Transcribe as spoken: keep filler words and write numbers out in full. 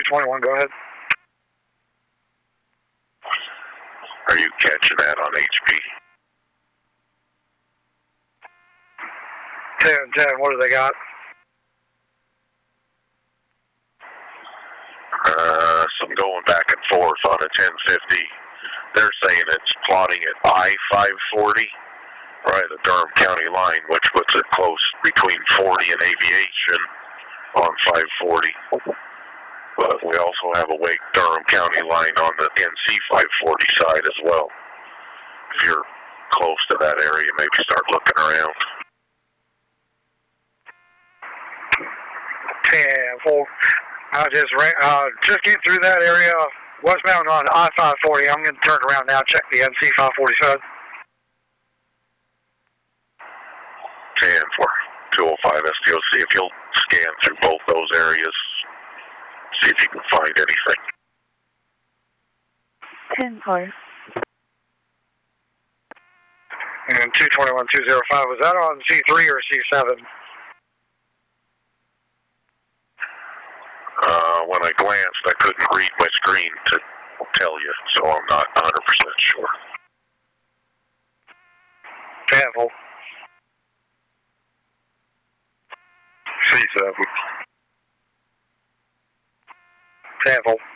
twenty-one, go ahead. Are you catching that on H P? ten ten, what do they got? Uh, some going back and forth on a ten fifty. They're saying it's plotting at I five forty, right at the Durham County line, which puts it close between forty and Aviation on five forty. But we also have a Wake Durham County line on the N C five forty side as well. If you're close to that area, maybe start looking around. ten four. I just ran, uh, just get through that area westbound on I five forty. I'm going to turn around now, check the N C five forty side. ten for two oh five S T O. See if you'll scan through both those areas. See if you can find anything. ten four. And two twenty-one two oh five, was that on C three or C seven? Uh, when I glanced, I couldn't read my screen to tell you, so I'm not one hundred percent sure. Careful. C seven. Careful.